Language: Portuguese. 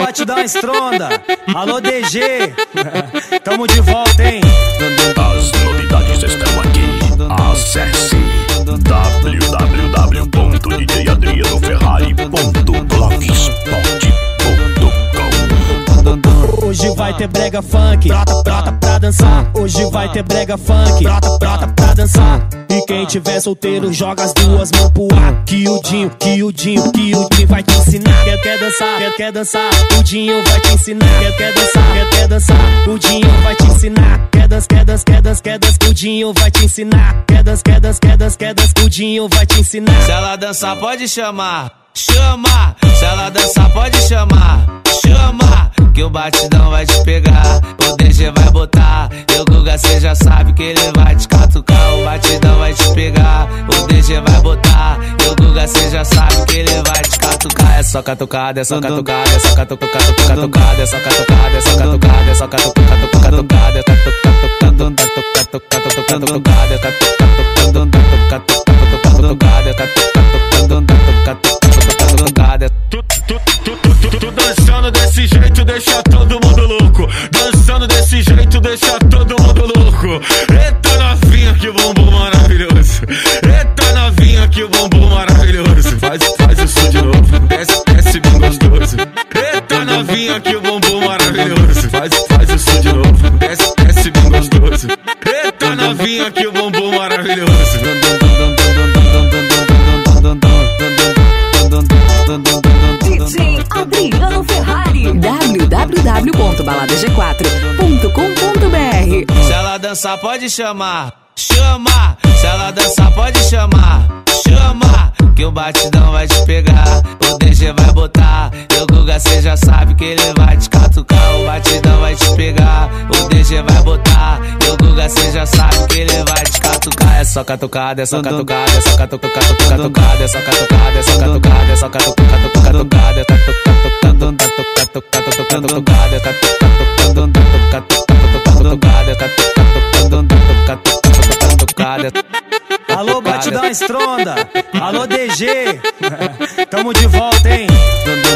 batidão estronda. Alô DG, tamo de volta, hein? As novidades estão aqui. Acesse www.djadrianoferrari.blogspot.com. Hoje vai ter brega funk, brota pra dançar. Hoje vai ter brega funk, brota pra dançar. E quem tiver solteiro joga as duas mãos pro ar. Que o Dinho vai te ensinar. Quer dançar, o Dinho vai te ensinar. Quer dançar, o Dinho vai te ensinar. Quer dançar, o Dinho vai te ensinar. Quer dançar, o Dinho vai te ensinar. Se ela dançar pode chamar, chama. Se ela dançar pode chamar, chama. Que o batidão vai te pegar, o DG vai botar. E o Guga cê já sabe que ele vai te catucar. O batidão vai te pegar, o DG vai botar. E o Guga cê já sabe que ele vai te catucar. É só catucada, é só catucada, é só catucada, é só catucada, é só catucada, é só catucada, é Tu dançando desse jeito deixa todo mundo louco. Dançando desse jeito deixa todo mundo louco. Eita novinha que bumbum maravilhoso. Eita novinha que bumbum maravilhoso. Faz isso de novo, desce bem gostoso. Eita novinha que bumbum maravilhoso. Faz isso de novo, desce bem gostoso. Eita novinha que bumbum maravilhoso. DJ Adriano Ferrari. www.baladag4.com.br. Se ela dançar pode chamar, chama. Se ela dançar pode chamar, chama. Que o batidão vai te pegar, o DG vai botar. E o Guga cê já sabe que ele vai te catucar. O batidão vai te pegar, o DG vai botar. E o Guga cê já sabe que ele vai te catucar. É só catucada, é só catucada, é só catucada, é só catucada, é só catucada, é só catucada, é Alô batidão estronda, alô DG, tamo de volta, hein?